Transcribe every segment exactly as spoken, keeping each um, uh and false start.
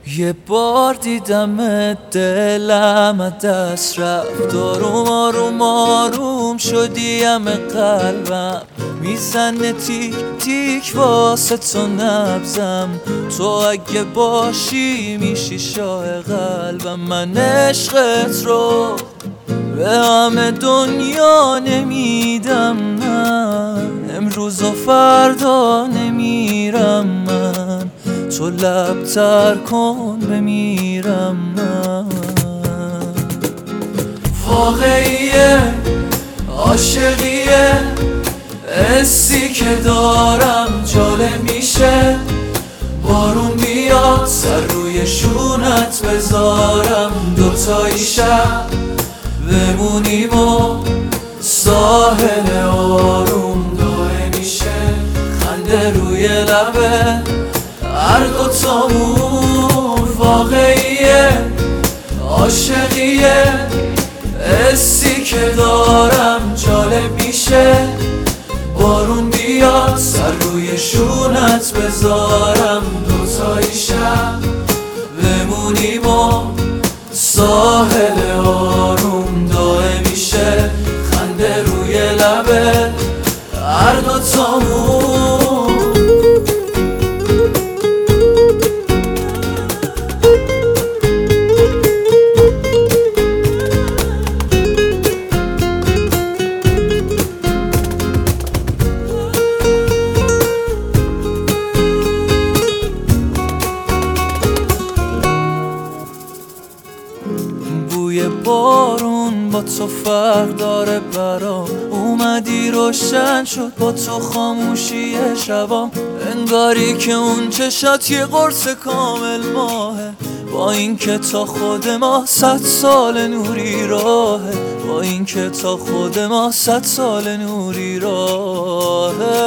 یه بار دیدم دلم دست رفت، آروم آروم آروم شدی همه قلبم میزنه تیک تیک واسه تو نبزم. تو اگه باشی میشی شاه قلبم. من عشقت رو به همه دنیا نمیدم، من امروز و فردا نمیرم. من تو لب تر کن بمیرم. من واقعیه عاشقیه، حسی که دارم جالب میشه. بارون بیاد سر روی شونت بذارم، دوتایی شب بمونیم و ساحل آروم داره میشه. خنده روی لبه هر دوتامون، واقعیه عاشقیه، حسی که دارم جالب میشه. بارون بیاد سر روی شونت بذارم، دوتایی شب بمونیم و ساحل آروم داره میشه. خنده روی لبه هر دوتامون. بوی بارون با تو فرق داره برام، اومدی روشن شد با تو خاموشی شبام. انگاری که اون چشات یه قرص کامل ماهه، با این که تا خود ما صد سال نوری راهه. با این که تا خود ما صد سال نوری راهه.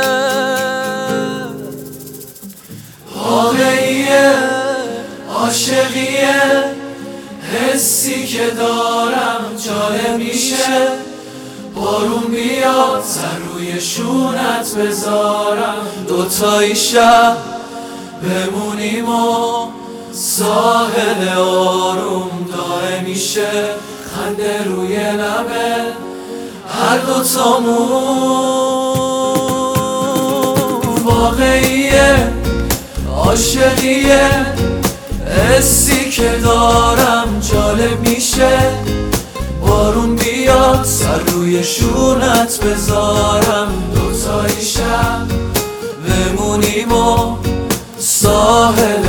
واقعیه عاشقیه، حسی که دارم جالب میشه. بارون بیاد سر روی شونت بذارم، دوتایی شب بمونیم و ساحل آروم داره میشه. خنده روی لبه هر دوتامون، واقعیه عاشقیه، حسی که دارم جالب میشه. بارون بیاد سر روی شونت بذارم، دوتایی شب بمونیم و ساحل